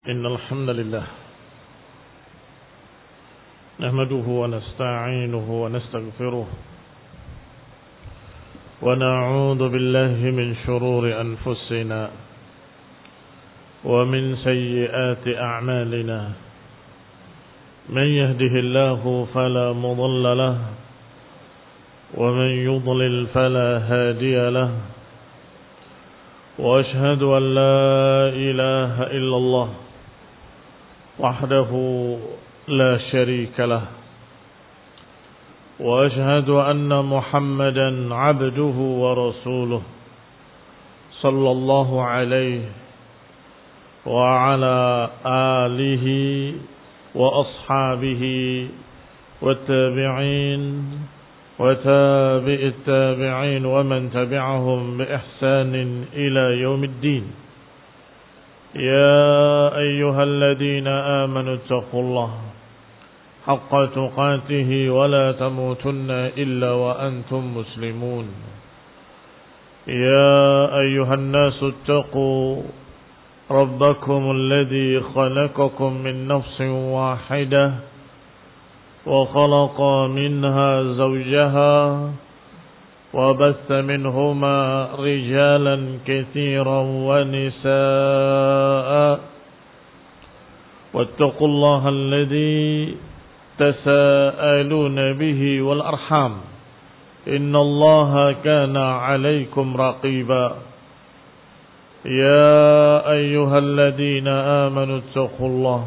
إن الحمد لله نحمده ونستعينه ونستغفره ونعوذ بالله من شرور أنفسنا ومن سيئات أعمالنا من يهده الله فلا مضل له ومن يضلل فلا هادي له وأشهد أن لا إله إلا الله وحده لا شريك له وأشهد أن محمدا عبده ورسوله صلى الله عليه وعلى آله وأصحابه والتابعين وتابع التابعين ومن تبعهم بإحسان إلى يوم الدين. يا أيها الذين آمنوا اتقوا الله حق تقاته ولا تموتن إلا وأنتم مسلمون. يا أيها الناس اتقوا ربكم الذي خلقكم من نفس واحدة وخلق منها زوجها وبث منهما رجالا كثيرا ونساء واتقوا الله الذي تساءلون به والأرحام إن الله كان عليكم رقيبا. يا أيها الذين آمنوا اتقوا الله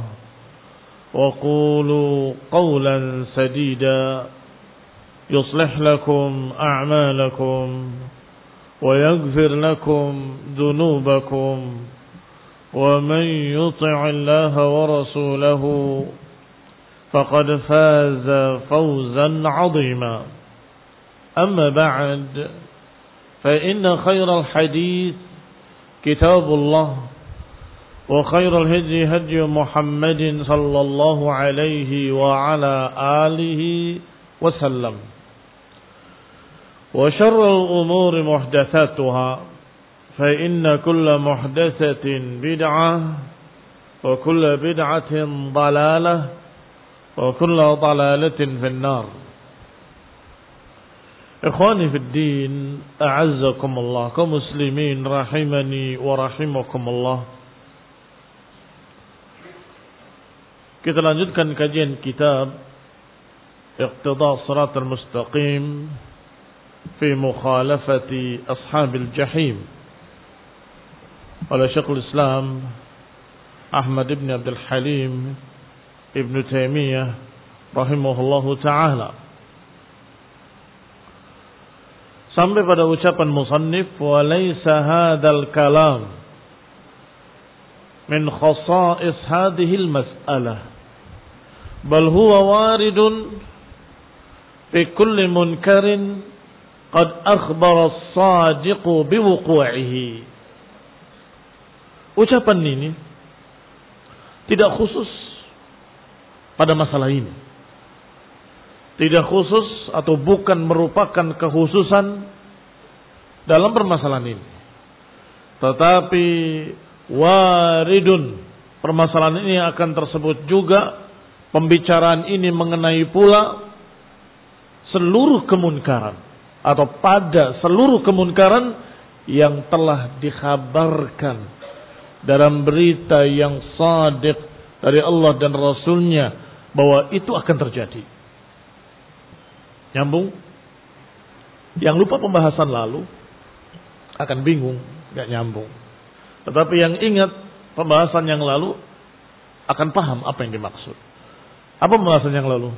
وقولوا قولا سديدا يصلح لكم أعمالكم ويغفر لكم ذنوبكم ومن يطع الله ورسوله فقد فاز فوزا عظيما. أما بعد فإن خير الحديث كتاب الله وخير الهدي هدي محمد صلى الله عليه وعلى آله وسلم وشر الأمور محدثاتها فإن كل محدثة بدعة وكل بدعة ضلالة وكل ضلالة في النار. إخواني في الدين أعزكم الله كمسلمين رحمني ورحمكم الله. Kita lanjutkan kajian kitab Iqtida' Shiratal Mustaqim fi Mukhalafati Ashabil Jahim oleh Syekhul Islam Ahmad ibn Abdul Halim Ibn Taimiyah rahimahullahu ta'ala, sampai pada ucapan musannif, wa laysa hadzal kalam min khasa'is hadhihi al-mas'alah bal huwa waridun fi kulli munkarin qad akhbara as-sadiqu biwuqu'ihi. Ucapan ini tidak khusus pada masalah ini, tidak khusus atau bukan merupakan kekhususan dalam permasalahan ini, tetapi waridun, permasalahan ini akan tersebut juga, pembicaraan ini mengenai pula seluruh kemunkaran atau pada seluruh kemunkaran yang telah dikhabarkan dalam berita yang shadiq dari Allah dan Rasulnya bahwa itu akan terjadi. Nyambung? Yang lupa pembahasan lalu akan bingung, gak nyambung. Tetapi yang ingat pembahasan yang lalu akan paham apa yang dimaksud. Apa pembahasan yang lalu?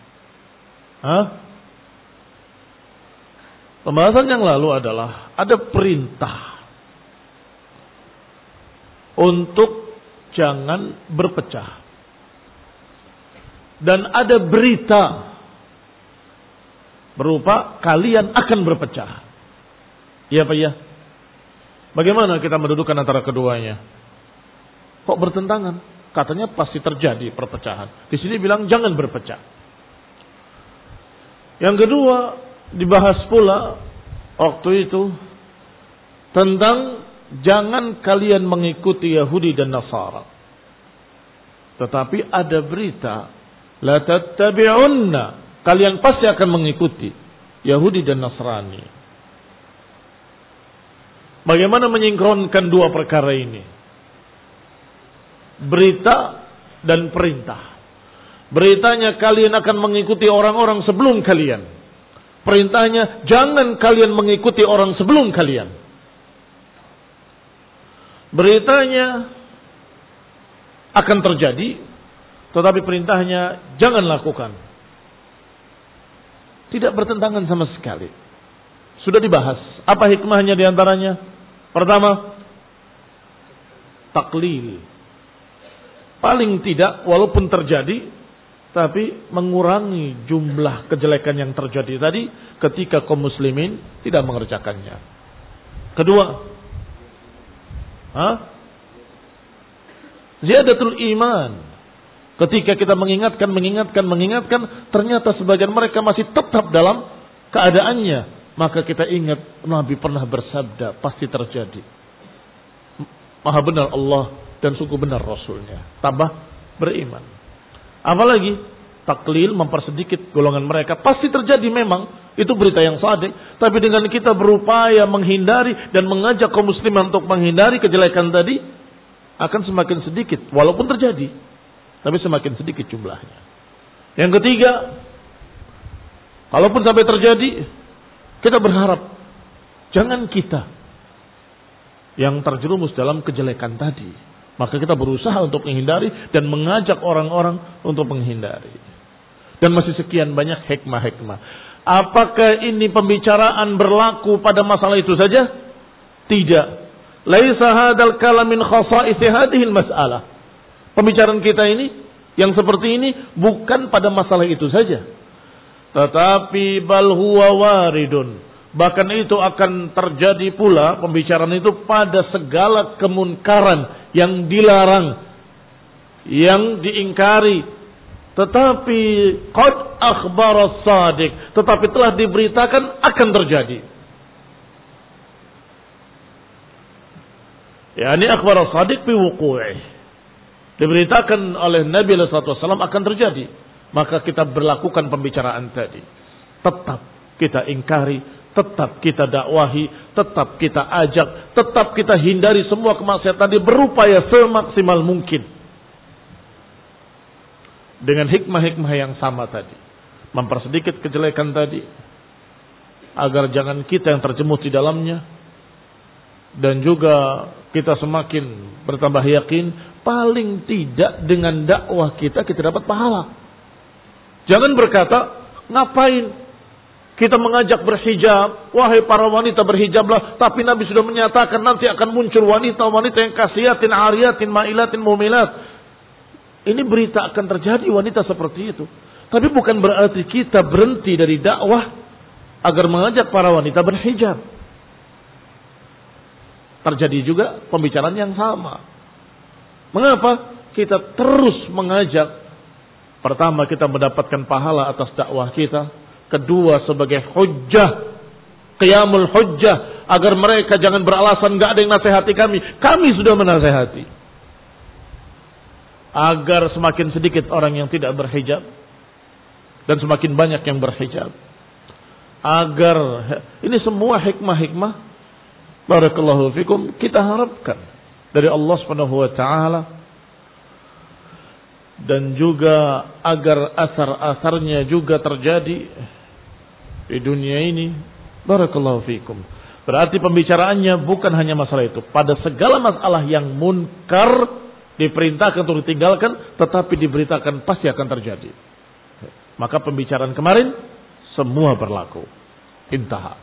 Pembahasan yang lalu adalah ada perintah untuk jangan berpecah. Dan ada berita berupa kalian akan berpecah. Iya Pak ya? Bagaimana kita mendudukan antara keduanya? Kok bertentangan? Katanya pasti terjadi perpecahan. Di sini bilang jangan berpecah. Yang kedua, dibahas pula waktu itu tentang jangan kalian mengikuti Yahudi dan Nasara. Tetapi ada berita, la tattabi'unna, kalian pasti akan mengikuti Yahudi dan Nasrani. Bagaimana menyingkronkan dua perkara ini? Berita dan perintah. Beritanya kalian akan mengikuti orang-orang sebelum kalian. Perintahnya jangan kalian mengikuti orang sebelum kalian. Beritanya akan terjadi, tetapi perintahnya jangan lakukan. Tidak bertentangan sama sekali. Sudah dibahas. Apa hikmahnya diantaranya? Pertama, taklil. Paling tidak, walaupun terjadi, tapi mengurangi jumlah kejelekan yang terjadi tadi ketika kaum muslimin tidak mengerjakannya. Kedua, ziyadatul iman. Ketika kita mengingatkan, ternyata sebagian mereka masih tetap dalam keadaannya. Maka kita ingat Nabi pernah bersabda, pasti terjadi. Maha benar Allah dan sungguh benar Rasulnya. Tambah beriman. Apalagi taklil, mempersedikit golongan mereka. Pasti terjadi memang. Itu berita yang sadiq. Tapi dengan kita berupaya menghindari dan mengajak kaum muslimin untuk menghindari kejelekan tadi, akan semakin sedikit. Walaupun terjadi, tapi semakin sedikit jumlahnya. Yang ketiga, kalaupun sampai terjadi, kita berharap jangan kita yang terjerumus dalam kejelekan tadi. Maka kita berusaha untuk menghindari dan mengajak orang-orang untuk menghindari. Dan masih sekian banyak hikmah-hikmah. Apakah ini pembicaraan berlaku pada masalah itu saja? Tidak. Laisa hadzal kalam min khasa'is hadhil mas'alah. Pembicaraan kita ini yang seperti ini bukan pada masalah itu saja. Tetapi bal huwa waridun. Bahkan itu akan terjadi pula pembicaraan itu pada segala kemunkaran yang dilarang, yang diingkari. Tetapi qad akhbara as-sadiq, tetapi telah diberitakan akan terjadi. Yani akhbara as-sadiq bi wuqu'i. Diberitakan oleh Nabi sallallahu alaihi wasallam akan terjadi. Maka kita berlakukan pembicaraan tadi. Tetap kita ingkari, tetap kita dakwahi, tetap kita ajak, tetap kita hindari semua kemaksiatan tadi, berupaya semaksimal mungkin. Dengan hikmah-hikmah yang sama tadi. Mempersedikit kejelekan tadi, agar jangan kita yang terjemus di dalamnya. Dan juga kita semakin bertambah yakin, paling tidak dengan dakwah kita dapat pahala. Jangan berkata, ngapain kita mengajak berhijab, wahai para wanita berhijablah, tapi Nabi sudah menyatakan nanti akan muncul wanita-wanita yang kasiatin, ariyatin, ma'ilatin, mumilat. Ini berita akan terjadi wanita seperti itu. Tapi bukan berarti kita berhenti dari dakwah agar mengajak para wanita berhijab. Terjadi juga pembicaraan yang sama. Mengapa? Kita terus mengajak. Pertama, kita mendapatkan pahala atas dakwah kita. Kedua, sebagai hujjah, qiyamul hujjah, agar mereka jangan beralasan gak ada yang nasihati kami. Kami sudah menasihati. Agar semakin sedikit orang yang tidak berhijab dan semakin banyak yang berhijab. Agar ini semua hikmah-hikmah, barakallahu fikum, kita harapkan dari Allah Subhanahu wa taala. Dan juga agar asar-asarnya juga terjadi di dunia ini. Barakallahu fikum. Berarti pembicaraannya bukan hanya masalah itu. Pada segala masalah yang munkar diperintahkan untuk ditinggalkan, tetapi diberitakan pasti akan terjadi. Maka pembicaraan kemarin semua berlaku. Intaha.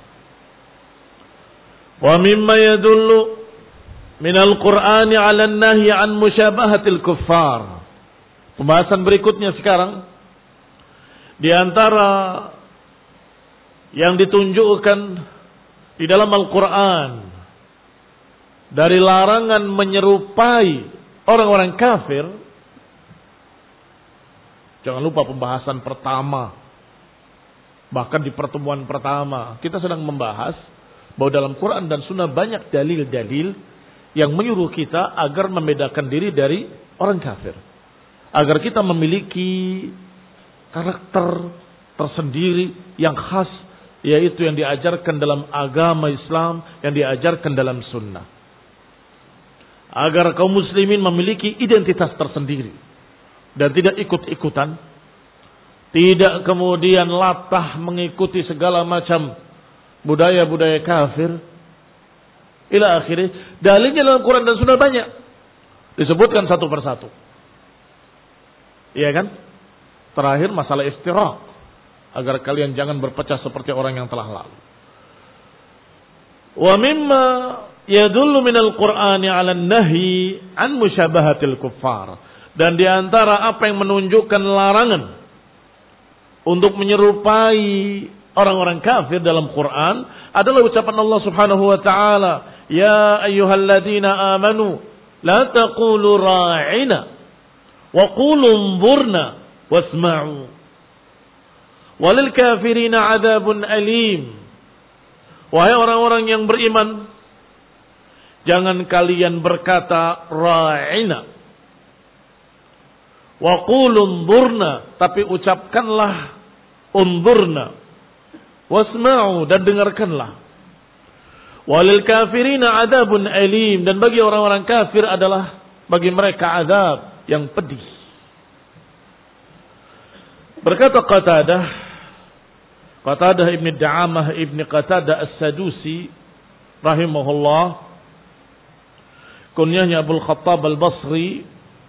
Wa mimma yadullu minal Qur'ani 'ala an-nahyi 'an musyabahatil kuffar. Pembahasan berikutnya sekarang, di antara yang ditunjukkan di dalam Al-Quran dari larangan menyerupai orang-orang kafir. Jangan lupa pembahasan pertama, bahkan di pertemuan pertama kita sedang membahas bahwa dalam Quran dan Sunnah banyak dalil-dalil yang menyuruh kita agar membedakan diri dari orang kafir. agar kita memiliki karakter tersendiri yang khas, yaitu yang diajarkan dalam agama Islam, yang diajarkan dalam sunnah. Agar kaum muslimin memiliki identitas tersendiri dan tidak ikut-ikutan, tidak kemudian latah mengikuti segala macam budaya-budaya kafir ila akhirih. Dalilnya dalam Quran dan Sunnah banyak, disebutkan satu persatu. Iya kan? Terakhir masalah iftiraq, agar kalian jangan berpecah seperti orang yang telah lalu. Wa mimma yadullu minal Qur'ani 'ala an-nahyi an musyabahatil kuffar. Dan di antara apa yang menunjukkan larangan untuk menyerupai orang-orang kafir dalam Quran adalah ucapan Allah Subhanahu wa taala, "Ya ayyuhalladzina amanu la taqulu ra'ina wa qulu unzurna wasma'u walil kafirina 'adzabun alim." Wahai orang-orang yang beriman, jangan kalian berkata ra'ina wa qulu unzurna, tapi ucapkanlah unzurna wasma'u, dan dengarkanlah. Walil kafirina adzabun alim, dan bagi orang-orang kafir adalah bagi mereka azab yang pedih. Berkata Qatadah ibn Da'amah ibn Qatadah as-Sadusi rahimahullah, kunyahnya Abul Khattab al-Basri,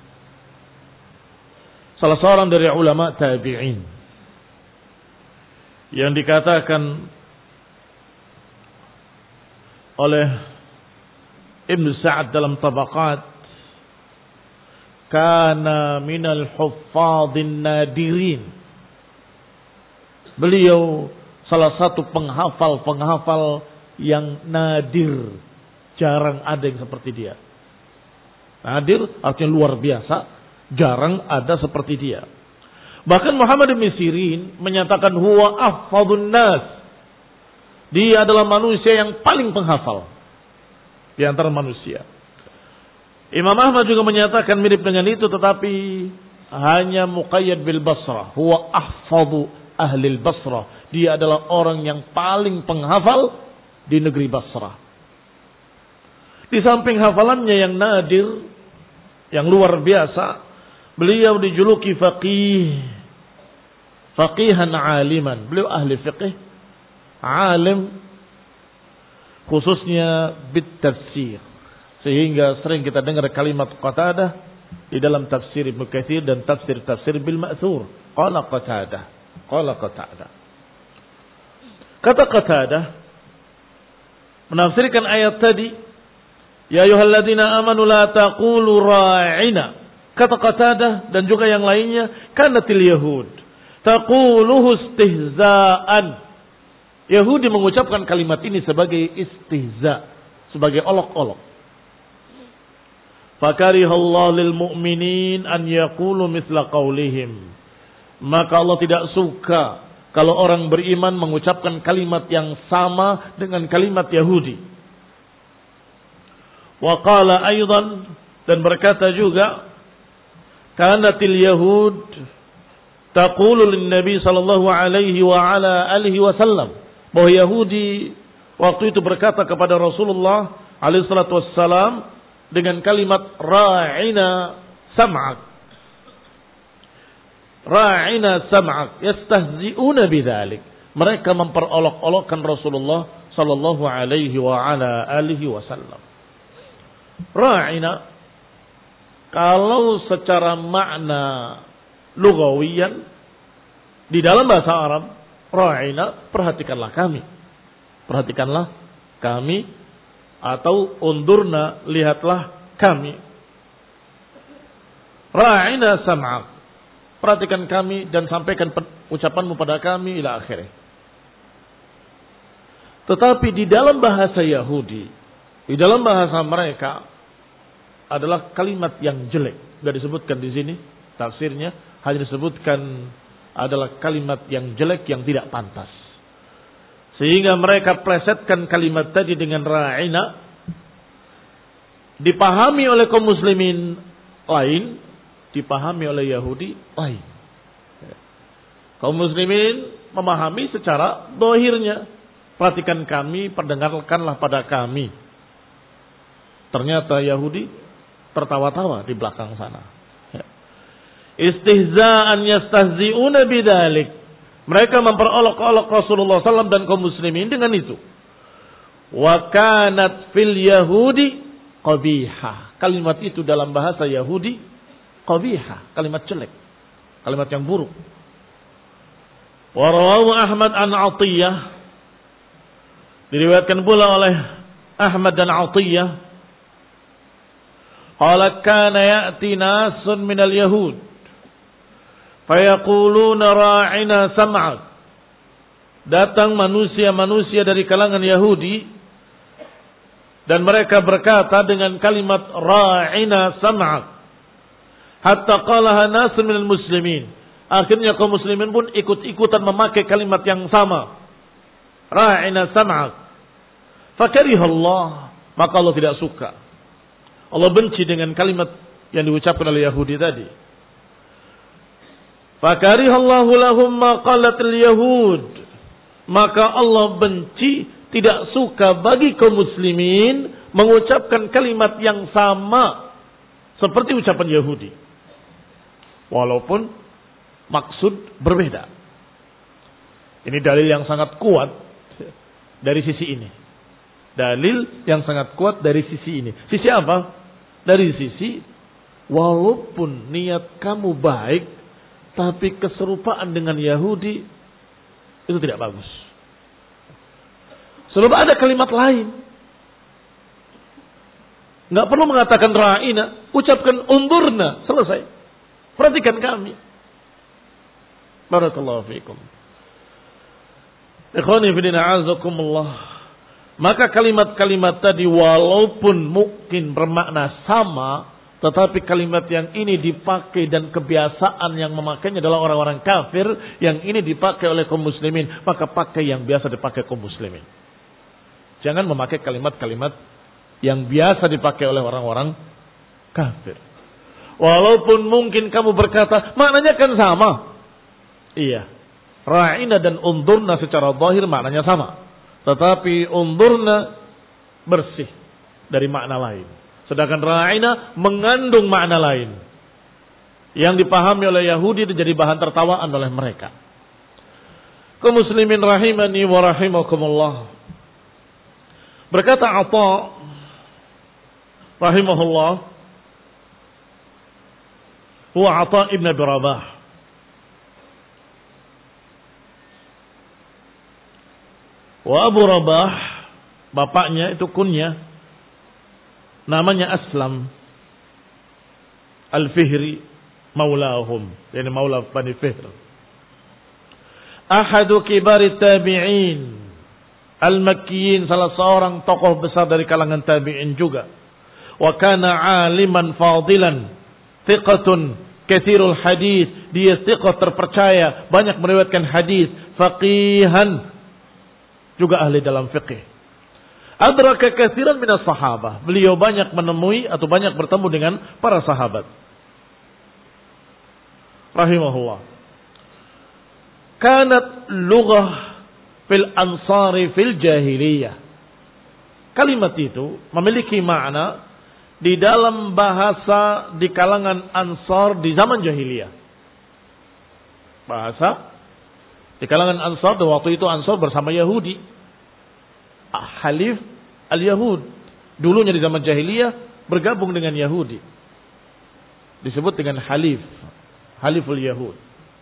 salah seorang dari ulama tabi'in, yang dikatakan oleh Ibn Sa'ad dalam Tabaqat, kana minal huffadhin nadirin. Beliau salah satu penghafal yang nadir, jarang ada yang seperti dia. Nadir artinya luar biasa, jarang ada seperti dia. Bahkan Muhammad bin Sirin menyatakan huwa ahfadun nas. Dia adalah manusia yang paling penghafal di antara manusia. Imam Ahmad juga menyatakan mirip dengan itu, tetapi hanya muqayyad bil Basrah. Huwa ahfadu ahli Basrah. Dia adalah orang yang paling penghafal di negeri Basrah. Di samping hafalannya yang nadir, yang luar biasa, beliau dijuluki faqihan aliman. Beliau ahli fiqih, alim, khususnya bit-tafsir. Sehingga sering kita dengar kalimat Qatadah di dalam tafsir Ibnu Katsir dan tafsir bil ma'thur. Qala Qatadah. Kata Qatadah menafsirkan ayat tadi, ya ayyuhalladzina amanu la taqulu ra'ina. Kata Qatadah dan juga yang lainnya, kanatil yahud taquluhu istihza'an. Yahudi mengucapkan kalimat ini sebagai istihza, sebagai olok-olok. Fakarihallahu lil mu'minin an yaqulu mithla qaulihim. Maka Allah tidak suka kalau orang beriman mengucapkan kalimat yang sama dengan kalimat Yahudi. Wa qala aidan, dan berkata juga, kanatil yahud taqulu lin nabi sallallahu alaihi wa ala alihi wasallam, bahwa Yahudi waktu itu berkata kepada Rasulullah alaihi salatu wassalam dengan kalimat ra'ina sam'ak. Ra'ina sam'ak, yastahzi'una bidzalik. Mereka memperolok-olokkan Rasulullah sallallahu alaihi wa ala alihi wasallam. Ra'ina, kalau secara makna lugawiyan di dalam bahasa Arab, ra'ina, perhatikanlah kami, atau undurna, lihatlah kami. Ra'ina sam'ak, perhatikan kami dan sampaikan ucapanmu pada kami ila akhirnya. Tetapi di dalam bahasa Yahudi, di dalam bahasa mereka adalah kalimat yang jelek. Tidak disebutkan di sini tafsirnya, hanya disebutkan adalah kalimat yang jelek, yang tidak pantas. Sehingga mereka plesetkan kalimat tadi dengan ra'ina, dipahami oleh kaum muslimin lain dipahami oleh Yahudi lain. Kaum muslimin memahami secara dohirnya. Perhatikan kami, perdengarkanlah pada kami. Ternyata Yahudi tertawa-tawa di belakang sana. Istihza'an yastahzi'una bidzalik. Mereka memperolok-olok Rasulullah SAW dan kaum muslimin dengan itu. Wa kanat fil Yahudi qabihah. Kalimat itu dalam bahasa Yahudi qabihah, kalimat jelek, kalimat yang buruk. Wa rawahu Ahmad an Atiyah. Diriwayatkan pula oleh Ahmad dan Atiyah. Qala kana ya'ti nasun minal yahud fayaquluna ra'ina sam'ak. Datang manusia-manusia dari kalangan Yahudi dan mereka berkata dengan kalimat ra'ina sam'ak. Hatta qalaha nasun minal muslimin. Akhirnya kaum muslimin pun ikut-ikutan memakai kalimat yang sama. Ra'ina sam'ak. Fakarihallah. Maka Allah tidak suka. Allah benci dengan kalimat yang diucapkan oleh Yahudi tadi. Fakarihallahu lahum ma qalatil yahud. Maka Allah benci, tidak suka bagi kaum muslimin mengucapkan kalimat yang sama seperti ucapan Yahudi. Walaupun maksud berbeda. Ini dalil yang sangat kuat dari sisi ini. Dalil yang sangat kuat dari sisi ini. Sisi apa? Dari sisi walaupun niat kamu baik, tapi keserupaan dengan Yahudi itu tidak bagus. Sebab ada kalimat lain. Nggak perlu mengatakan ra'ina, ucapkan undurna, selesai. Perhatikan kami. Barakallahu fiikum. Ikhwani fillah azakumullah. Maka kalimat-kalimat tadi walaupun mungkin bermakna sama, tetapi kalimat yang ini dipakai dan kebiasaan yang memakainya adalah orang-orang kafir, yang ini dipakai oleh kaum muslimin, maka pakai yang biasa dipakai kaum muslimin. Jangan memakai kalimat-kalimat yang biasa dipakai oleh orang-orang kafir. Walaupun mungkin kamu berkata, maknanya kan sama. Iya. Ra'ina dan undurna secara zahir maknanya sama. Tetapi undurna bersih dari makna lain. Sedangkan ra'ina mengandung makna lain. Yang dipahami oleh Yahudi itu jadi bahan tertawaan oleh mereka. Kaum muslimin rahimani wa rahimakumullah. Berkata Atha rahimahullah, huwa Atha ibn Abi Rabah. Wa Abu Rabah, bapaknya itu kunyah, namanya Aslam Al-Fihri maulahum, yani maula Bani Fihr. Ahadu kibari tabi'in Al-Makkiyin, salah seorang tokoh besar dari kalangan tabi'in juga. Wa kana aliman fadilan, thiqatun katsirul hadis, dia thiqah terpercaya, banyak meriwayatkan hadis, faqihan, juga ahli dalam fiqih. Adraka katsiran minas sahabah. Beliau banyak menemui atau banyak bertemu dengan para sahabat. Rahimahullah. Kanat lughah fil ansari fil jahiliyah. Kalimat itu memiliki makna di dalam bahasa di kalangan Ansar di zaman jahiliyah. Bahasa di kalangan Ansar, dan waktu itu Ansar bersama Yahudi. Halif al-Yahud. Dulunya di zaman jahiliyah bergabung dengan Yahudi. Disebut dengan Halif. Haliful Yahud.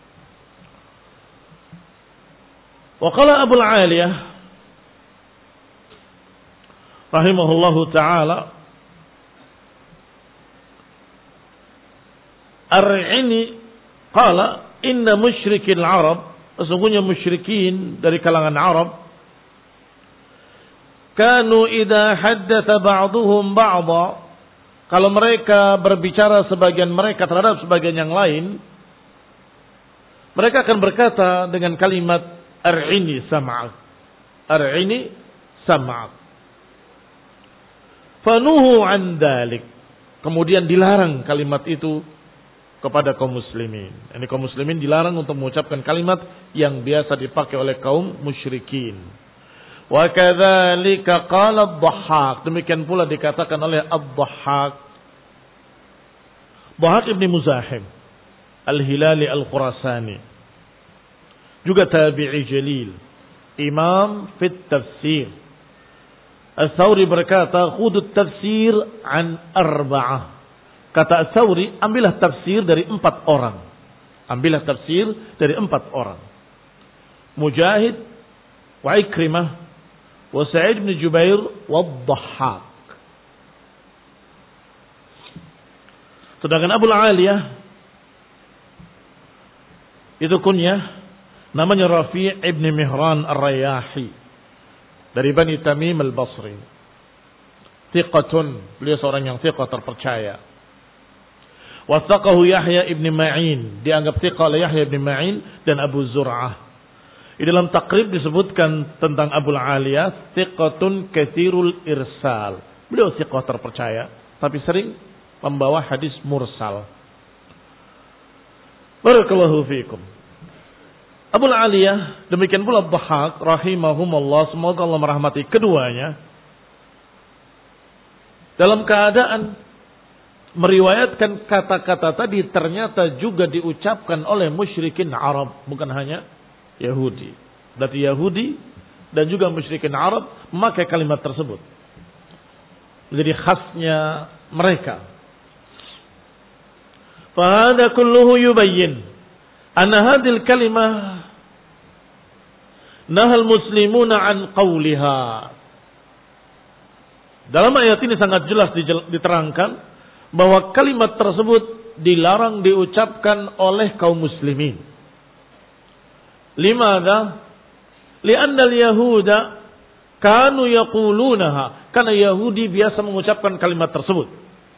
Wa qala Abu al-Aliyah rahimahullahu ta'ala, Ar-Ini qala inna musyrikil Arab, sesungguhnya musyrikin dari kalangan Arab, kanu idza haddatsa ba'dhum ba'dha, kalau mereka berbicara sebagian mereka terhadap sebagian yang lain, mereka akan berkata dengan kalimat ar-ini sam'ak, ar-ini sam'ak. Fanuhu an dzalik, kemudian dilarang kalimat itu kepada kaum muslimin. Ini kaum muslimin dilarang untuk mengucapkan kalimat yang biasa dipakai oleh kaum musyrikin. Wa kadzalika qala ad-Dhahhak. Demikian pula dikatakan oleh ad-Dhahhak. Dhahhak ibn Muzahim Al-Hilali Al-Khurasani. Juga tabi'i jalil. Imam fit tafsir. Al-Thawri berkata, khudut tafsir an arba'ah. Kata Al-Thawri, ambillah tafsir dari 4 orang. Ambillah tafsir dari 4 orang. Mujahid, wa Ikrimah, wa Sa'id bin Jubair, wa Dhahhak. Sedangkan Abu Aliyah, itu kunyah, namanya Rafi' ibn Mihran Ar-Rayahi. Dari Bani Tamim Al-Basri. Thiqatun, beliau seorang yang thiqah terpercaya. Wathaqahu Yahya ibn Ma'in, dianggap thiqah oleh Yahya ibn Ma'in dan Abu Zur'ah. Di dalam takrib disebutkan tentang Abu Aliyah, thiqatun katsirul irsal. Beliau thiqah terpercaya, tapi sering membawa hadis mursal. Barakallahu fiikum. Abu Aliyah, demikian pula Dhahhak rahimahumullah, semoga Allah merahmati keduanya, dalam keadaan meriwayatkan kata-kata tadi ternyata juga diucapkan oleh musyrikin Arab, bukan hanya Yahudi. Berarti Yahudi dan juga musyrikin Arab memakai kalimat tersebut. Menjadi khasnya mereka. Fahada kulluhu yubayyin anna hadhil kalimah nahal muslimuna an qawliha. Dalam ayat ini sangat jelas diterangkan bahwa kalimat tersebut dilarang diucapkan oleh kaum muslimin. Limadha? Lianna al-yahuda kanu yaqulunaha. Karena Yahudi biasa mengucapkan kalimat tersebut.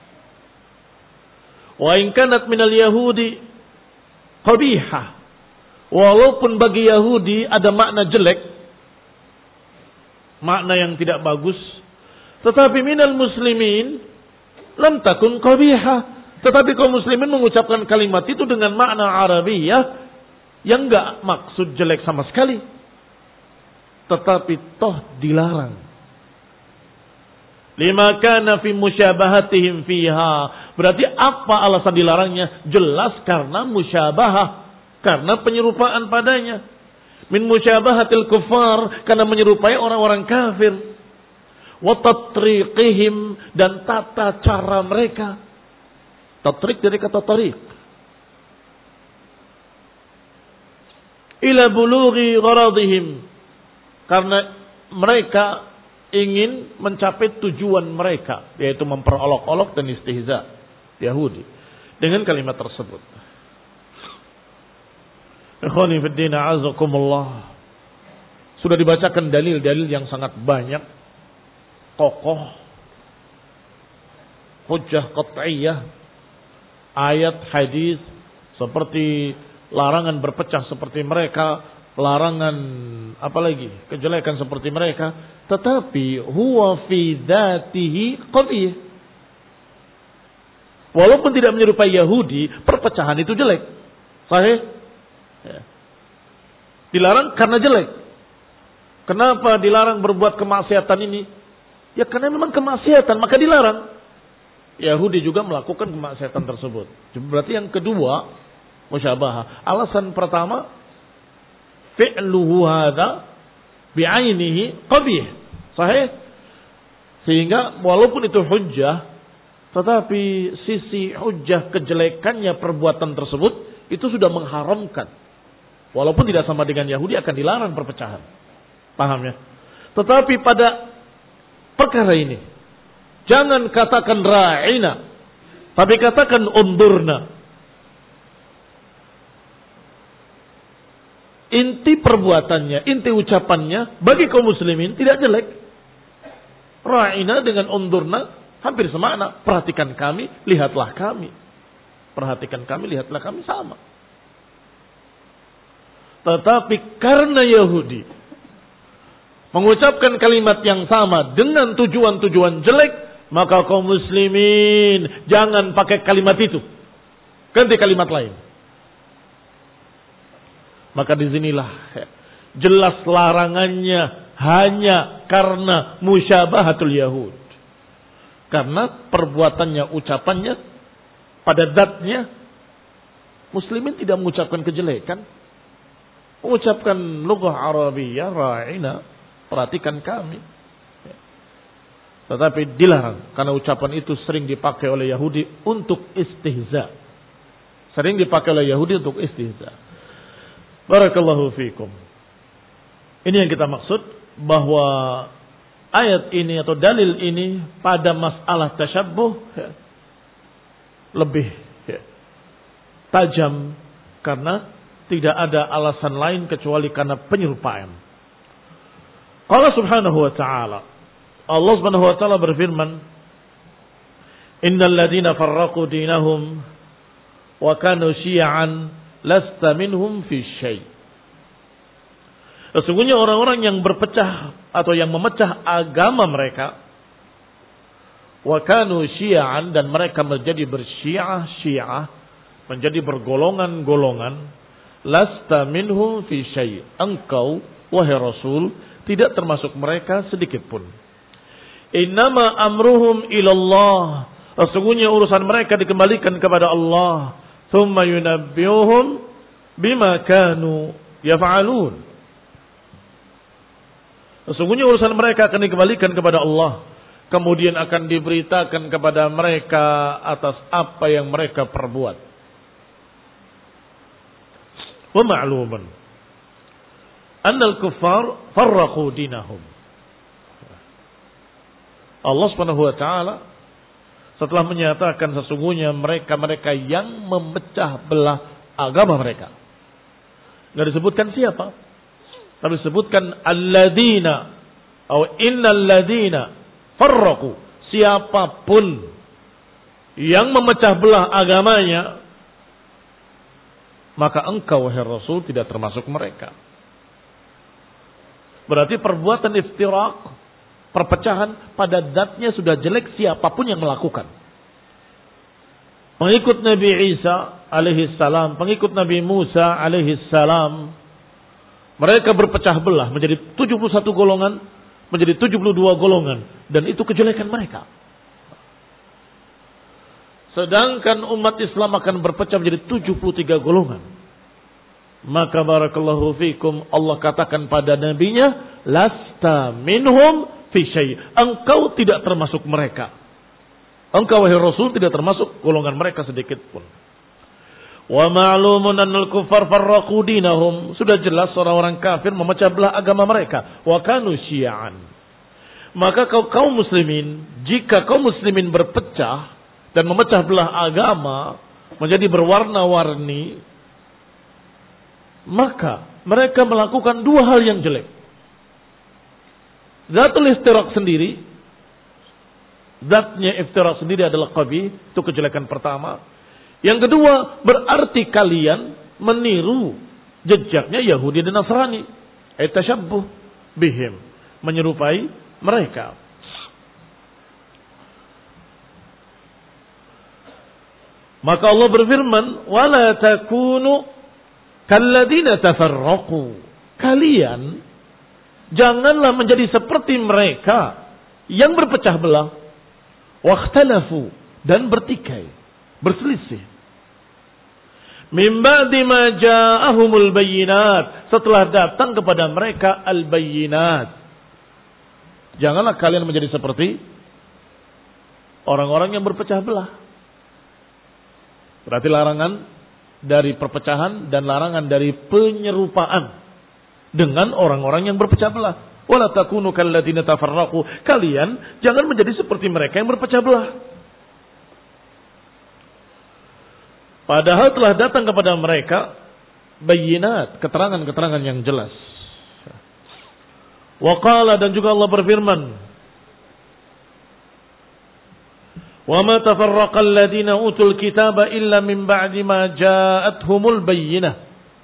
Wa in kanat minal yahudi qabihah. Walaupun bagi Yahudi ada makna jelek, makna yang tidak bagus, tetapi minal muslimin lam takun qabihah. Tetapi kaum muslimin mengucapkan kalimat itu dengan makna Arabiyah yang enggak maksud jelek sama sekali. Tetapi toh dilarang. Lima kana fi musyabahatihim fiha. Berarti apa alasan dilarangnya? Jelas karena musyabahah, karena penyerupaan padanya. Min musyabahatil kuffar, karena menyerupai orang-orang kafir. Wa tatriqihim, dan tata cara mereka. Tatriq dari kata tariq. Ila bulughi gharadihim, karena mereka ingin mencapai tujuan mereka, yaitu memperolok-olok dan istihza Yahudi dengan kalimat tersebut. Ikhwani fid din, a'azakumullah. Sudah dibacakan dalil-dalil yang sangat banyak, kokoh, hujjah qat'iyah, ayat, hadis, seperti larangan berpecah seperti mereka, larangan apalagi kejelekan seperti mereka, tetapi huwa fi dzatihi qabih. Walaupun tidak menyerupai Yahudi, perpecahan itu jelek. Sahih? Ya. Dilarang karena jelek. Kenapa dilarang berbuat kemaksiatan ini? Ya karena memang kemaksiatan, maka dilarang. Yahudi juga melakukan kemaksiatan tersebut. Berarti yang kedua, musyabahah. Alasan pertama, fi'luhu hadha bi'ainihi qabih. Sahih? Sehingga walaupun itu hujjah, tetapi sisi hujjah kejelekannya perbuatan tersebut itu sudah mengharamkan. Walaupun tidak sama dengan Yahudi akan dilarang perpecahan. Paham ya? Tetapi pada perkara ini jangan katakan ra'ina, tapi katakan undurna. Inti perbuatannya, inti ucapannya bagi kaum muslimin tidak jelek. Ra'ina dengan undurna hampir semakna. Perhatikan kami, lihatlah kami. Perhatikan kami, lihatlah kami, sama. Tetapi karena Yahudi mengucapkan kalimat yang sama dengan tujuan-tujuan jelek, maka kaum muslimin jangan pakai kalimat itu. Ganti kalimat lain. Maka disinilah jelas larangannya hanya karena musyabahatul Yahud. Karena perbuatannya, ucapannya, pada zatnya, muslimin tidak mengucapkan kejelekan. Mengucapkan lughah Arabiyah, ra'ina, perhatikan kami. Tetapi dilarang, karena ucapan itu sering dipakai oleh Yahudi untuk istihza. Sering dipakai oleh Yahudi untuk istihza. Barakallahu fikum. Ini yang kita maksud, bahwa ayat ini atau dalil ini pada masalah tasyabbuh lebih tajam, karena tidak ada alasan lain kecuali karena penyerupaan. Allah Subhanahu wa taala, Allah Subhanahu wa taala berfirman, "Innal ladzina farraqu dinahum wa kanu syi'an lasta minhum fi syai'." Sesungguhnya orang-orang yang berpecah atau yang memecah agama mereka, wa kanu syi'an, dan mereka menjadi bersyiah-syiah, menjadi bergolongan-golongan, lasta minhum fi syai', engkau wahai Rasul tidak termasuk mereka sedikit pun. Innama amruhum ilallah, sesungguhnya urusan mereka dikembalikan kepada Allah. Thumma yunabbiuhum bima kanu yaf'alun, sesungguhnya urusan mereka akan dikembalikan kepada Allah, kemudian akan diberitakan kepada mereka atas apa yang mereka perbuat. Wa ma'lumun annal kuffar farraqu dinahum. Allah Subhanahu wa taala setelah menyatakan sesungguhnya mereka-mereka yang memecah belah agama mereka, enggak disebutkan siapa, tapi disebutkan alladzina atau innal ladzina farraqu, siapapun yang memecah belah agamanya, maka engkau wahai Rasul tidak termasuk mereka. Berarti perbuatan iftiraq, perpecahan pada zatnya sudah jelek siapapun yang melakukan. Pengikut Nabi Isa alaihi salam, pengikut Nabi Musa alaihi salam, mereka berpecah belah menjadi 71 golongan, menjadi 72 golongan, dan itu kejelekan mereka. Sedangkan umat Islam akan berpecah menjadi 73 golongan. Maka barakallahu fikum, Allah katakan pada nabinya, lasta minhum fi syai', engkau tidak termasuk mereka. Engkau wahai Rasul tidak termasuk golongan mereka sedikit pun. Wa ma'lumun annal kuffar farraqu dinahum, sudah jelas orang-orang kafir memecah belah agama mereka. Wa kanu syi'an, maka kaum muslimin, jika kaum muslimin berpecah dan memecah belah agama menjadi berwarna-warni, maka mereka melakukan dua hal yang jelek. Zatul iftiraq sendiri, zatnya iftiraq sendiri adalah qabih, itu kejelekan pertama. Yang kedua, berarti kalian meniru jejaknya Yahudi dan Nasrani, tashabbuh bihim, menyerupai mereka. Maka Allah berfirman, wala takunu kalladzina tafarraqu, kalian janganlah menjadi seperti mereka yang berpecah belah, wakhtalafu, dan bertikai, berselisih. Min ba'di ma ja'ahumul bayyinat, setelah datang kepada mereka al-bayyinat. Janganlah kalian menjadi seperti orang-orang yang berpecah belah. Berarti larangan dari perpecahan dan larangan dari penyerupaan dengan orang-orang yang berpecah belah. Wala takunu kalladzina tafarraqu, kalian jangan menjadi seperti mereka yang berpecah belah. Padahal telah datang kepada mereka bayyinat, keterangan-keterangan yang jelas. Wa qala, dan juga Allah berfirman, wa ma tafarraqa alladziina utul kitaba illa min ba'di ma ja'atuhumul bayyinah.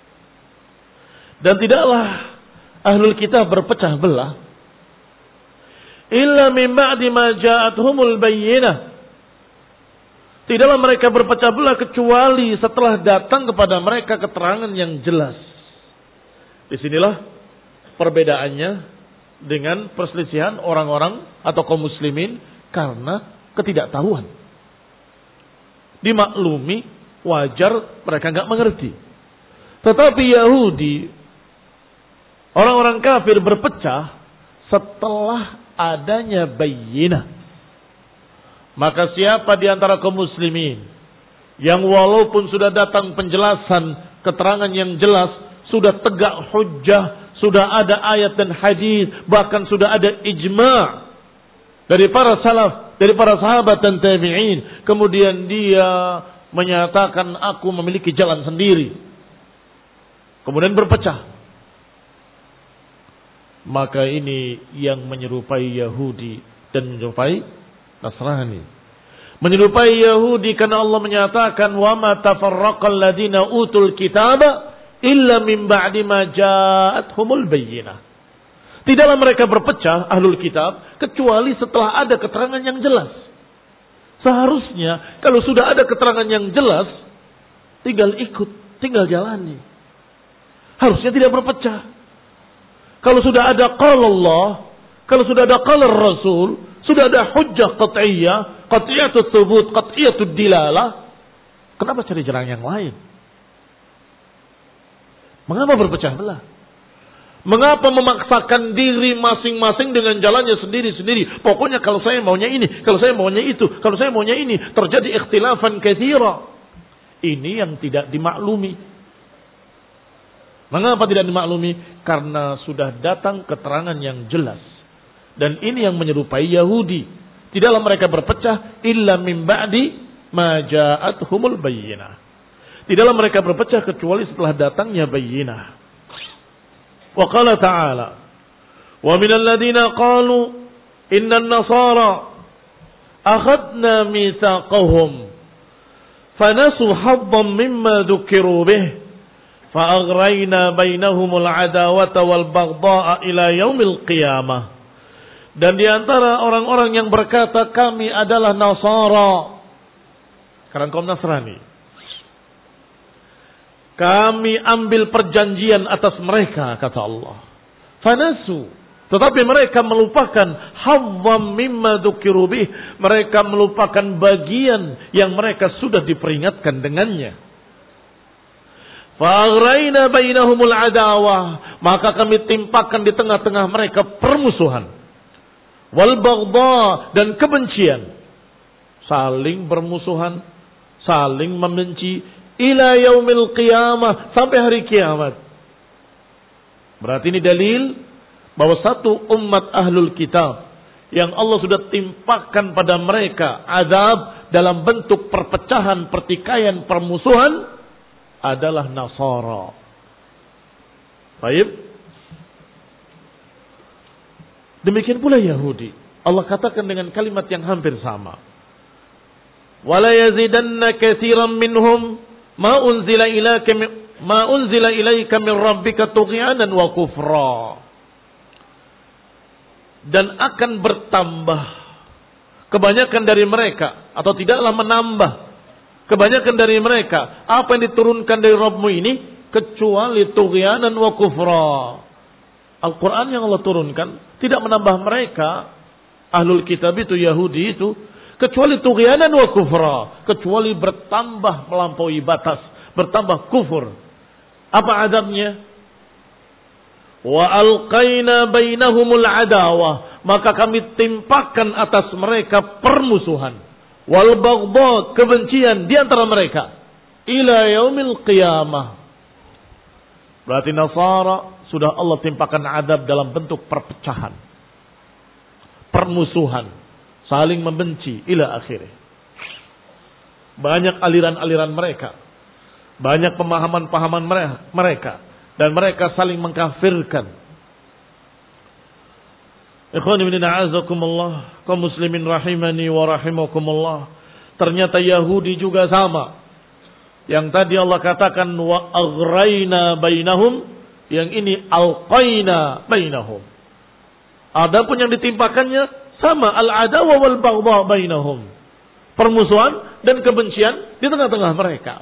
Dan tidaklah ahlul kitab berpecah belah illa min ba'di ma ja'atuhumul bayyinah, Tidaklah mereka berpecah belah kecuali setelah datang kepada mereka keterangan yang jelas. Disinilah perbedaannya dengan perselisihan orang-orang atau kaum muslimin karena ketidaktahuan. Dimaklumi, wajar mereka nggak mengerti. Tetapi Yahudi, orang-orang kafir berpecah setelah adanya bayyinah. Maka siapa di antara kaum muslimin yang walaupun sudah datang penjelasan, keterangan yang jelas, sudah tegak hujjah, sudah ada ayat dan hadis, bahkan sudah ada ijma' dari para salaf, dari para sahabat dan tabi'in, kemudian dia menyatakan aku memiliki jalan sendiri, kemudian berpecah, maka ini yang menyerupai Yahudi dan menyerupai Nasrani. Menyerupai Yahudi karena Allah menyatakan wa ma tafarraqal ladina utul kitaba illa min ba'di ma ja'atuhumul bayyinah. Tidaklah mereka berpecah ahlul kitab kecuali setelah ada keterangan yang jelas. Seharusnya kalau sudah ada keterangan yang jelas tinggal ikut, tinggal jalani. Harusnya tidak berpecah. Kalau sudah ada qala Allah, kalau sudah ada qala Rasul, sudah ada hujjah qat'iyah, qat'iyatul thubut, qat'iyatul dilalah. Kenapa cari jalan yang lain? Mengapa berpecah belah? Mengapa memaksakan diri masing-masing dengan jalannya sendiri-sendiri? Pokoknya kalau saya maunya ini, kalau saya maunya itu, kalau saya maunya ini. Terjadi ikhtilafan katsira. Ini yang tidak dimaklumi. Mengapa tidak dimaklumi? Karena sudah datang keterangan yang jelas. Dan ini yang menyerupai Yahudi. Tidaklah mereka berpecah illa min ba'di ma ja'atuhumul bayyinah. Tidaklah mereka berpecah kecuali setelah datangnya bayyinah. Wa qala ta'ala wa minal ladina qalu innan nasara akhadna mitsaqahum fanasu haddan mimma dhukiru bih fa aghrayna bainahumul adawata wal baghdha'a ila yaumil qiyamah. Dan di antara orang-orang yang berkata kami adalah Nasara, karena kaum Nasrani, kami ambil perjanjian atas mereka, kata Allah. Fanasu, tetapi mereka melupakan hawwam mimma dzukiru bih, mereka melupakan bagian yang mereka sudah diperingatkan dengannya. Fa'aghrayna bainahumul adawah, maka kami timpakan di tengah-tengah mereka permusuhan. Wal baghdha, dan kebencian, saling bermusuhan, saling membenci ila yaumil qiyamah, sampai hari kiamat. Berarti ini dalil bahwa satu umat ahlul kitab yang Allah sudah timpakan pada mereka azab dalam bentuk perpecahan, pertikaian, permusuhan adalah Nasara. Baik. Demikian pula Yahudi. Allah katakan dengan kalimat yang hampir sama. Wala yazidanna katsiran minhum ma unzila ilaika min rabbika tughyanan wa kufra. Dan akan bertambah kebanyakan dari mereka, atau tidaklah menambah kebanyakan dari mereka apa yang diturunkan dari Rabbmu ini kecuali tughyanan wa kufra. Al-Quran yang Allah turunkan tidak menambah mereka, ahlul kitab itu, Yahudi itu, kecuali tughyanan wa kufra, kecuali bertambah melampaui batas, bertambah kufur. Apa adabnya? Wa alqaina bainahumul adawah, maka kami timpakan atas mereka permusuhan, wal baghdha, kebencian di antara mereka, ila yaumil qiyamah. Berarti Nasara sudah Allah timpakan adab dalam bentuk perpecahan, permusuhan, saling membenci ila akhirnya. Banyak aliran-aliran mereka, banyak pemahaman-pemahaman mereka, dan mereka saling mengkafirkan. Ikhwan ibn a'azakumullah, kaum muslimin rahimani wa rahimakumullah. Ternyata Yahudi juga sama. Yang tadi Allah katakan wa aghrayna bainahum, yang ini alqaina bainahum. Adapun yang ditimpakannya sama, al-adawa wal baghdha bainahum. Permusuhan dan kebencian di tengah-tengah mereka.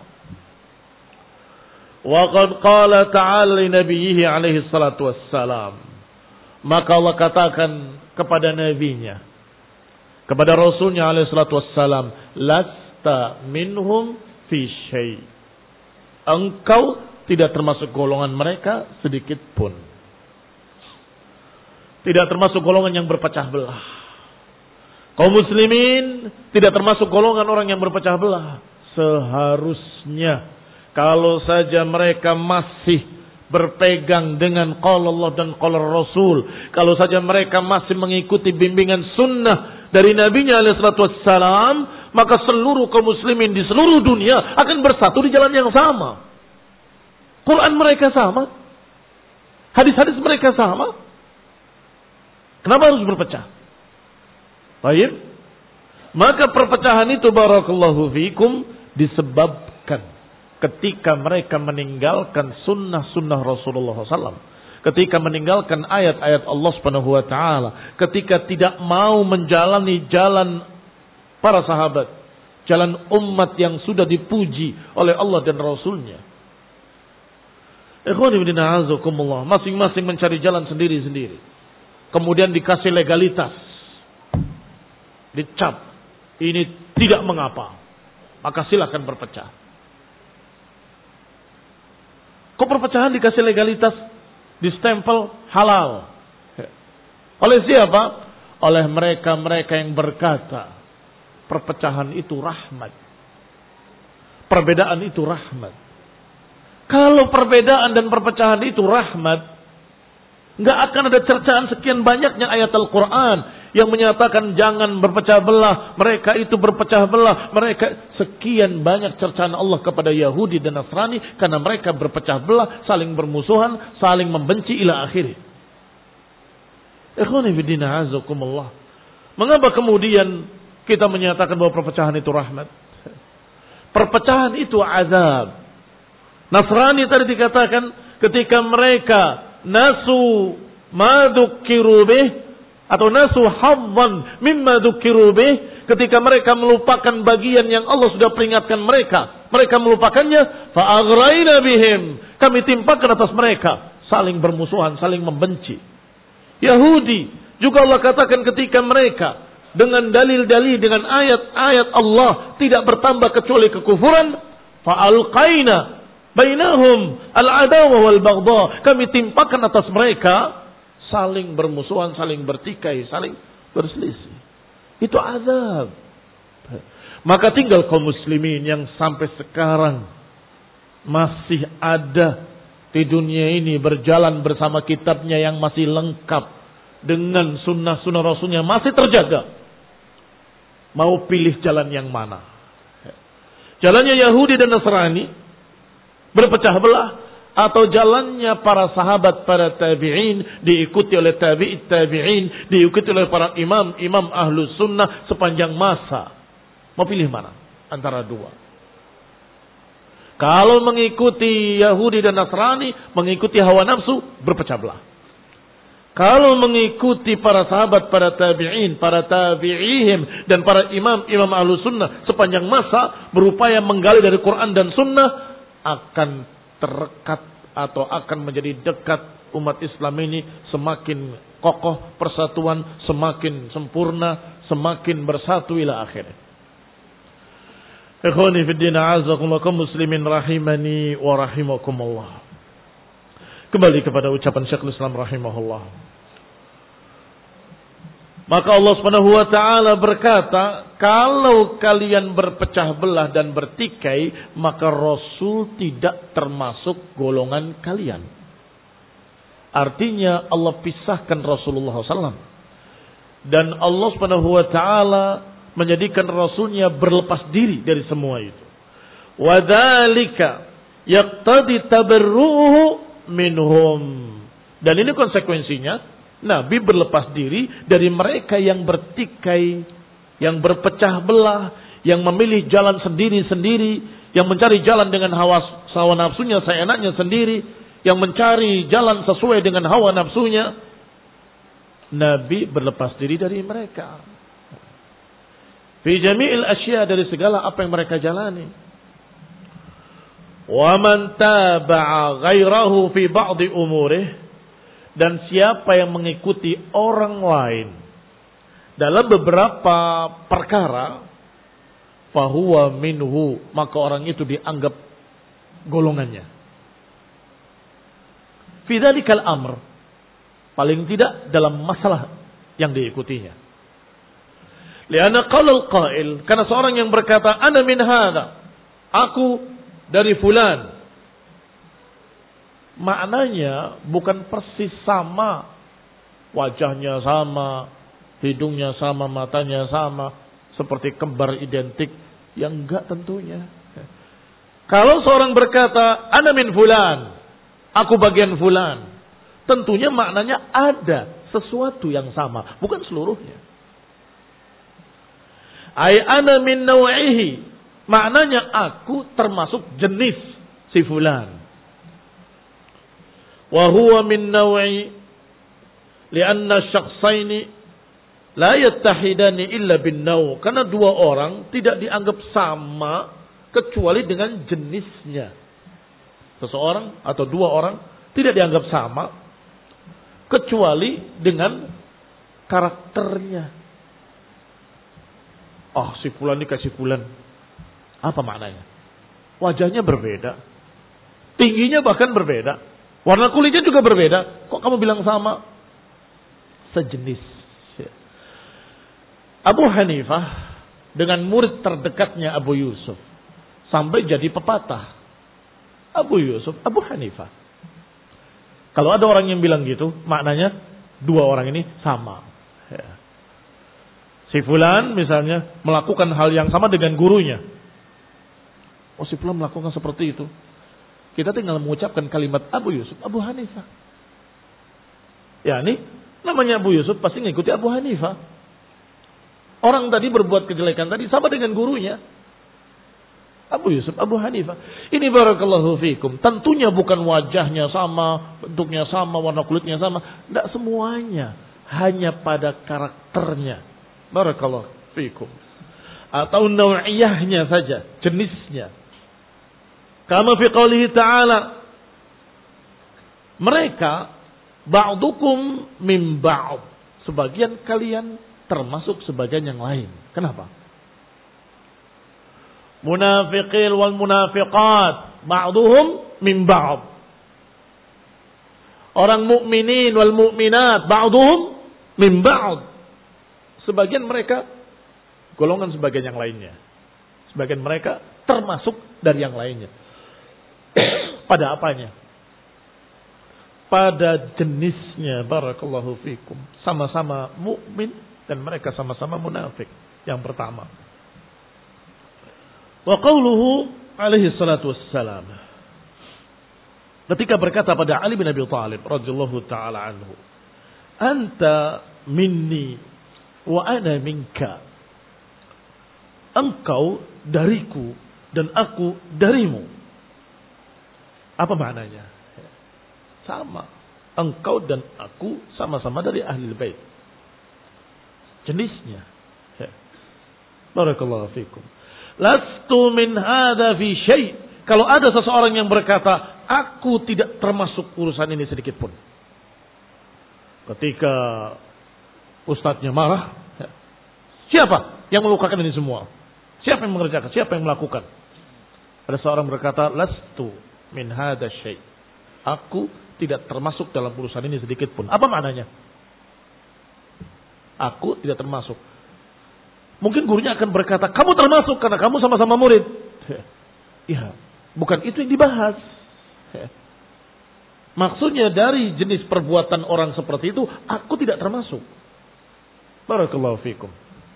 Wa qad qala ta'ala li nabiyhi alaihi salatu wassalam. Maka Allah katakan kepada nabinya, kepada rasulnya alaihi salatu wassalam, lasta minhum fi syai'. Engkau tidak termasuk golongan mereka sedikit pun. Tidak termasuk golongan yang berpecah belah. Kaum muslimin tidak termasuk golongan orang yang berpecah belah. Seharusnya kalau saja mereka masih berpegang dengan qala Allah dan qala Rasul, kalau saja mereka masih mengikuti bimbingan sunnah dari Nabinya alaihi salatu wassalam, maka seluruh kaum muslimin di seluruh dunia akan bersatu di jalan yang sama. Quran mereka sama, hadis-hadis mereka sama. Kenapa harus berpecah? Baik. Maka perpecahan itu barakallahu fikum disebabkan ketika mereka meninggalkan sunnah-sunnah Rasulullah SAW. Ketika meninggalkan ayat-ayat Allah Subhanahu wa taala, ketika tidak mau menjalani jalan para sahabat, jalan umat yang sudah dipuji oleh Allah dan Rasulnya. Ikhwani fillah azakumullah, masing-masing mencari jalan sendiri-sendiri. Kemudian dikasih legalitas. Dicap, ini tidak mengapa, maka silakan berpecah. Kok perpecahan dikasih legalitas, distempel halal? Oleh siapa? Oleh mereka-mereka yang berkata perpecahan itu rahmat, perbedaan itu rahmat. Kalau perbedaan dan perpecahan itu rahmat, nggak akan ada cercaan sekian banyaknya ayat Al-Quran yang menyatakan jangan berpecah belah. Mereka itu berpecah belah. Mereka sekian banyak cercaan Allah kepada Yahudi dan Nasrani karena mereka berpecah belah, saling bermusuhan, saling membenci ila akhirnya. Ikhwani fillah azakumullah. Mengapa kemudian kita menyatakan bahwa perpecahan itu rahmat? Perpecahan itu azab. Nasrani tadi dikatakan ketika mereka nasu ma dzukiru bih atau nasu haddan mimma dzukiru bih, ketika mereka melupakan bagian yang Allah sudah peringatkan mereka melupakannya, fa aghraina bihim, kami timpakan atas mereka, saling bermusuhan, saling membenci. Yahudi juga Allah katakan ketika mereka dengan dalil-dalil, dengan ayat-ayat Allah tidak bertambah kecuali kekufuran, fa alqaina bainahum al-adawah wal baghdha, kami timpakan atas mereka saling bermusuhan, saling bertikai, saling berselisih. Itu azab. Maka tinggal kaum muslimin yang sampai sekarang masih ada di dunia ini berjalan bersama kitabnya yang masih lengkap dengan sunnah-sunnah Rasulnya masih terjaga. Mau pilih jalan yang mana? Jalannya Yahudi dan Nasrani berpecah belah, atau jalannya para sahabat, para tabi'in, diikuti oleh tabi'in, diikuti oleh para imam ahlus sunnah sepanjang masa. Mau pilih mana? Antara dua. Kalau mengikuti Yahudi dan Nasrani, mengikuti hawa nafsu, berpecah belah. Kalau mengikuti para sahabat, para tabi'in, para tabi'ihim, dan para imam ahlus sunnah sepanjang masa, berupaya menggali dari Quran dan sunnah, akan terdekat atau akan menjadi dekat umat Islam ini semakin kokoh persatuan, semakin sempurna, semakin bersatu ila akhir. Ikhwani fid din a'azakumullah muslimin rahimani wa rahimakumullah. Kembali kepada ucapan Syekhul Islam rahimahullah. Maka Allah Subhanahu wa taala berkata, kalau kalian berpecah belah dan bertikai, maka Rasul tidak termasuk golongan kalian. Artinya Allah pisahkan Rasulullah SAW. Dan Allah Subhanahu wa taala menjadikan Rasulnya berlepas diri dari semua itu. Wa dzalika yaqtadi tabarru'uhu minhum. Dan ini konsekuensinya, Nabi berlepas diri dari mereka yang bertikai, yang berpecah belah, yang memilih jalan sendiri-sendiri, yang mencari jalan dengan hawa nafsunya, seenaknya sendiri, yang mencari jalan sesuai dengan hawa nafsunya. Nabi berlepas diri dari mereka. Fi jami'il asya, dari segala apa yang mereka jalani. Wa man taba'a ghairahu fi ba'di umurih, dan siapa yang mengikuti orang lain dalam beberapa perkara, fahuwa minhu, maka orang itu dianggap golongannya. Fi dzalikal amr, paling tidak dalam masalah yang diikutinya. Lianna qala al-qail, karena seorang yang berkata ana min hadza, aku dari fulan, maknanya bukan persis sama, wajahnya sama, hidungnya sama, matanya sama, seperti kembar identik, yang enggak tentunya. Kalau seorang berkata ana min fulan, aku bagian fulan, tentunya maknanya ada sesuatu yang sama, bukan seluruhnya. Ai ana min naw'ihi, maknanya aku termasuk jenis si fulan. Wa huwa min naw'i, lianna syakhsaini la yattahidani illa bin naw', karena dua orang tidak dianggap sama kecuali dengan jenisnya. Seseorang atau dua orang tidak dianggap sama kecuali dengan karakternya. Oh, si fulan ini kasih fulan. Apa maknanya? Wajahnya berbeda. Tingginya bahkan berbeda. Warna kulitnya juga berbeda. Kok kamu bilang sama? Sejenis. Abu Hanifah dengan murid terdekatnya Abu Yusuf sampai jadi pepatah. Abu Yusuf, Abu Hanifah. Kalau ada orang yang bilang gitu, maknanya dua orang ini sama. Ya. Si fulan misalnya melakukan hal yang sama dengan gurunya. Oh, si fulan melakukan seperti itu. Kita tinggal mengucapkan kalimat Abu Yusuf, Abu Hanifah. Ya, ini namanya Abu Yusuf pasti mengikuti Abu Hanifah. Orang tadi berbuat kejelekan tadi sama dengan gurunya. Abu Yusuf, Abu Hanifah. Ini barakallahu fikum. Tentunya bukan wajahnya sama, bentuknya sama, warna kulitnya sama. Tidak semuanya. Hanya pada karakternya. Barakallahu fikum. Atau naw'iyahnya saja, jenisnya. Kama fi qoulihi ta'ala, mereka ba'dukum min ba'd, sebagian kalian termasuk sebagian yang lain. Kenapa? Munafiqin wal munafiqat ba'duhum min ba'd. Orang mukminin wal mukminat ba'duhum min ba'd. Sebagian mereka golongan sebagian yang lainnya. Sebagian mereka termasuk dari yang lainnya. Pada apanya? Pada jenisnya. Barakallahu fikum. Sama-sama mukmin dan mereka sama-sama munafik. Yang pertama. Wa qauluhu alaihi salatu wassalam, ketika berkata pada Ali bin Abi Thalib radhiyallahu taala anhu, anta minni wa ana minka, engkau dariku dan aku darimu. Apa maknanya? Sama. Engkau dan aku sama-sama dari ahli bait. Jenisnya. Barakallahu fikum. Lastu min hadza fi syai'. Kalau ada seseorang yang berkata, aku tidak termasuk urusan ini sedikit pun. Ketika ustadznya marah, siapa yang melakukan ini semua? Siapa yang mengerjakan? Siapa yang melakukan? Ada seorang berkata, lastu min hadza syai'. Aku tidak termasuk dalam urusan ini sedikit pun. Apa maknanya? Aku tidak termasuk. Mungkin gurunya akan berkata, kamu termasuk karena kamu sama-sama murid. Ya, bukan itu yang dibahas. Maksudnya dari jenis perbuatan orang seperti itu, aku tidak termasuk. Barakallahu fikum.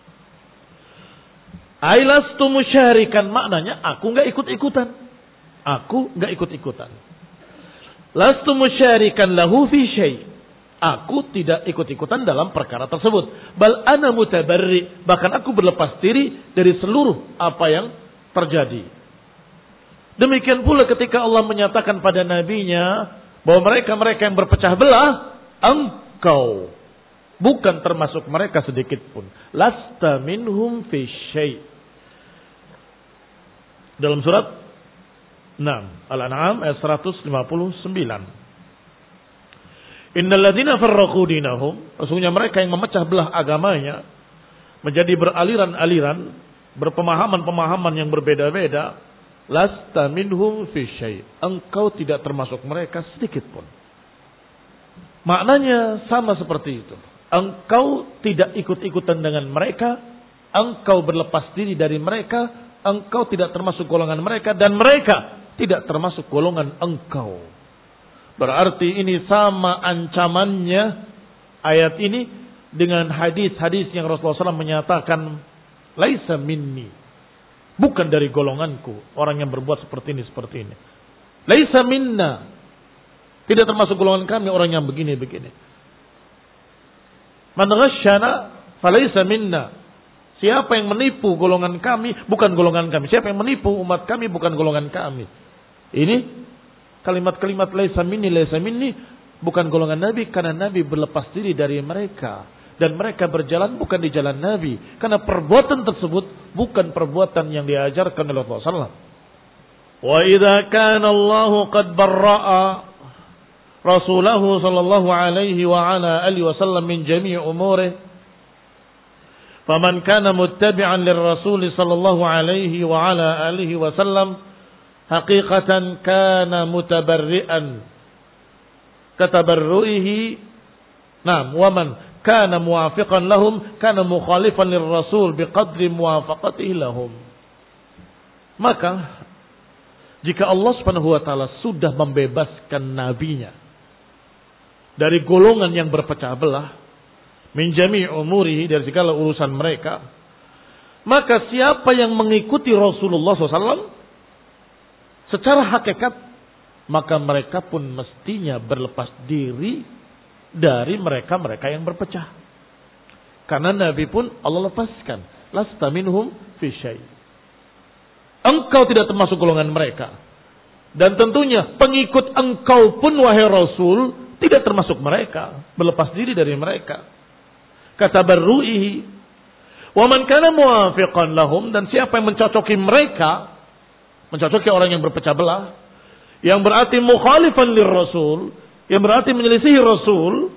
Ailastu musyarikan, maknanya aku enggak ikut-ikutan. Aku enggak ikut-ikutan. Lastu musyarikan lahu fi syai'. Aku tidak ikut-ikutan dalam perkara tersebut. Bal ana mutabarri, bahkan aku berlepas diri dari seluruh apa yang terjadi. Demikian pula ketika Allah menyatakan pada nabinya bahwa mereka-mereka yang berpecah belah, engkau bukan termasuk mereka sedikit pun. Lasta minhum fi syai'. Dalam surat 6 Al-An'am ayat 159. Innal ladzina farraqu dinahum, sesungguhnya mereka yang memecah belah agamanya menjadi beraliran-aliran, berpemahaman-pemahaman yang berbeda-beda, lasta minhum fi syai'. Engkau tidak termasuk mereka sedikit pun. Maknanya sama seperti itu. Engkau tidak ikut-ikutan dengan mereka, engkau berlepas diri dari mereka, engkau tidak termasuk golongan mereka, dan mereka tidak termasuk golongan engkau. Berarti ini sama ancamannya ayat ini dengan hadis-hadis yang Rasulullah SAW menyatakan, laisa minni, bukan dari golonganku orang yang berbuat seperti ini. Laisa minna, tidak termasuk golongan kami orang yang begini-begini. Man ghasyana falaysa minna. Siapa yang menipu golongan kami, bukan golongan kami. Siapa yang menipu umat kami, bukan golongan kami. Ini kalimat-kalimat laisa minni, bukan golongan Nabi, karena Nabi berlepas diri dari mereka. Dan mereka berjalan bukan di jalan Nabi. Karena perbuatan tersebut bukan perbuatan yang diajarkan oleh Rasulullah SAW. Wa idza kana Allahu qad barra'a Rasulahu sallallahu alaihi wa ala alihi wasallam min jami' umurihi, faman kana muttabi'an lirrasul sallallahu alaihi wa ala alihi wasallam haqiqatan kana mutabarri'an katabarru'ihi. Naam, wa man kana muwafiqan lahum kana mukhalifan lirrasul biqadri muwafaqatihi lahum. Maka jika Allah Subhanahu wa taala sudah membebaskan nabinya dari golongan yang berpecah belah, min jami' umurihi, dari segala urusan mereka, maka siapa yang mengikuti Rasulullah SAW secara hakikat, maka mereka pun mestinya berlepas diri dari mereka-mereka yang berpecah. Karena Nabi pun Allah lepaskan, lasta minhum fi syai'. Engkau tidak termasuk golongan mereka. Dan tentunya pengikut engkau pun wahai Rasul tidak termasuk mereka, berlepas diri dari mereka. Kata barru'ihi, wa man kana muwafiqan lahum, dan siapa yang mencocoki mereka, mencocoki orang yang berpecah belah, yang berarti mukhalifan lirrasul, yang berarti menyelisihi Rasul,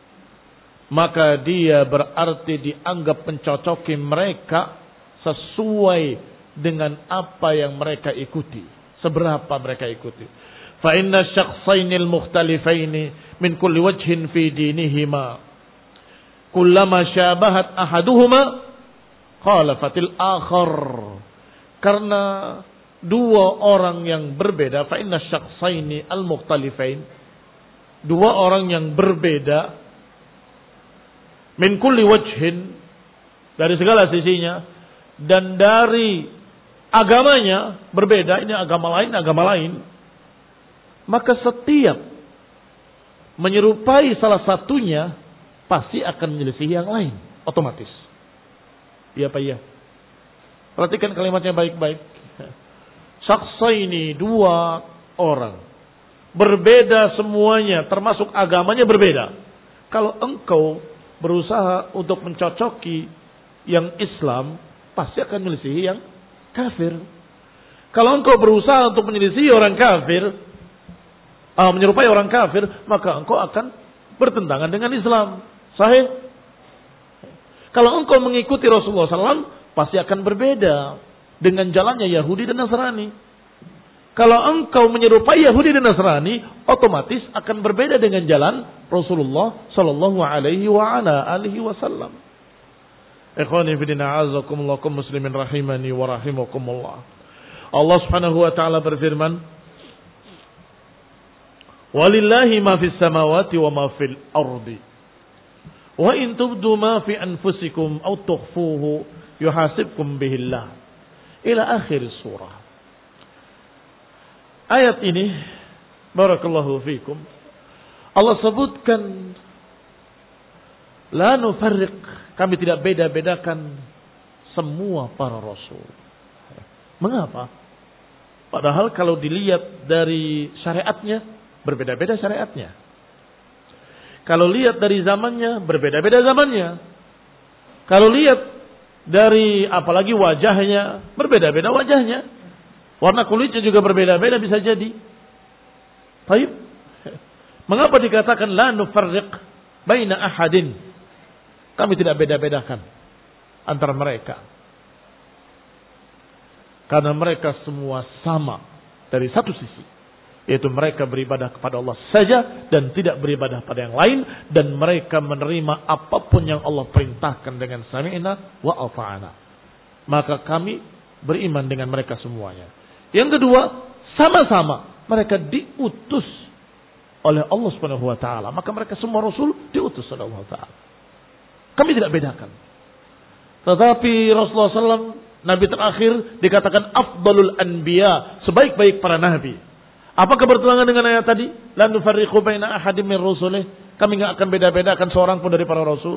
maka dia berarti dianggap mencocoki mereka sesuai dengan apa yang mereka ikuti, seberapa mereka ikuti. Fa inna syakhsaini al-mukhtalifaini min kulli wajhin fi dinihima kullama syabahat ahaduhuma khalafatil akhar. Karena dua orang yang berbeda, fa inna syakhsaini al-mukhtalifain, dua orang yang berbeda, min kulli wajhin, dari segala sisinya, dan dari agamanya berbeda, ini agama lain, maka setiap menyerupai salah satunya pasti akan menyelisihi yang lain otomatis. Iya Pak ya. Perhatikan kalimatnya baik-baik. Syakhsaini, dua orang berbeda semuanya, termasuk agamanya berbeda. Kalau engkau berusaha untuk mencocoki yang Islam, pasti akan menyelisihi yang kafir. Kalau engkau berusaha untuk menyelisihi orang kafir, menyerupai orang kafir, maka engkau akan bertentangan dengan Islam. Sahih? Kalau engkau mengikuti Rasulullah SAW, pasti akan berbeda dengan jalannya Yahudi dan Nasrani. Kalau engkau menyerupai Yahudi dan Nasrani, otomatis akan berbeda dengan jalan Rasulullah Sallallahu Alaihi Wasallam. Ikhwani fillah, a'azzakumullah, kaum muslimin rahimani wa rahimakumullah. Allah Subhanahu wa taala berfirman, walillahi ma fis samawati wa ma fil ardi. Wa in tubdu ma fi anfusikum aw tukhfuhu yuhasibkum bihillah. Ila akhir surah. Ayat ini, barakallahu fikum, Allah sebutkan, la nufarriq, kami tidak beda-bedakan semua para rasul. Mengapa? Padahal kalau dilihat dari syariatnya, berbeda-beda syariatnya. Kalau lihat dari zamannya, berbeda-beda zamannya. Kalau lihat dari apalagi wajahnya, berbeda-beda wajahnya. Warna kulitnya juga berbeda-beda bisa jadi. Baik. Mengapa dikatakan la nufarriq baina ahadin? Kami tidak beda-bedakan antara mereka. Karena mereka semua sama dari satu sisi. Yaitu mereka beribadah kepada Allah saja dan tidak beribadah pada yang lain. Dan mereka menerima apapun yang Allah perintahkan dengan sami'na wa ata'ana. Maka kami beriman dengan mereka semuanya. Yang kedua, sama-sama mereka diutus oleh Allah Subhanahu wa taala. Maka mereka semua rasul diutus oleh Allah taala. Kami tidak bedakan. Tetapi Rasulullah SAW, nabi terakhir, dikatakan afdalul anbiya, sebaik-baik para nabi. Apakah bertentangan dengan ayat tadi? La nufarriqu baina ahadin min rusulih. Kami enggak akan beda-bedakan seorang pun dari para rasul.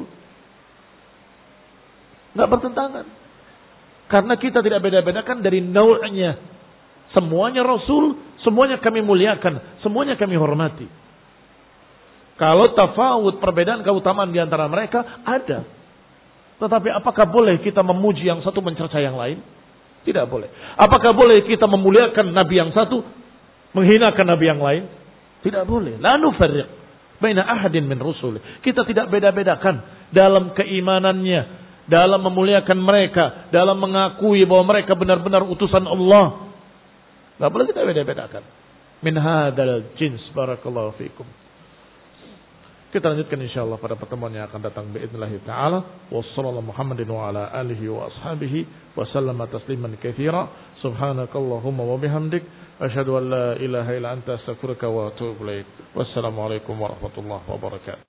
Enggak bertentangan. Karena kita tidak beda-bedakan dari nau'nya. Semuanya rasul, semuanya kami muliakan, semuanya kami hormati. Kalau tafawud, perbedaan keutamaan di antara mereka ada. Tetapi apakah boleh kita memuji yang satu mencerca yang lain? Tidak boleh. Apakah boleh kita memuliakan nabi yang satu, menghinakan nabi yang lain? Tidak boleh. La nufarriq baina ahadin min rusul. Kita tidak beda-bedakan dalam keimanannya, dalam memuliakan mereka, dalam mengakui bahwa mereka benar-benar utusan Allah. Tidak boleh kita beda-bedakan. Min hadal jins, barakallahu fikum. Kita lanjutkan insyaallah pada pertemuan yang akan datang biidznillah taala. Wassallallahu Muhammadin wa ala alihi wa ashabihi wa sallama tasliman katsira. Subhanakallahumma wa bihamdik asyhadu an la ilaha illa anta astaghfiruka wa atubu ilaik. Wassalamu alaikum warahmatullahi wabarakatuh.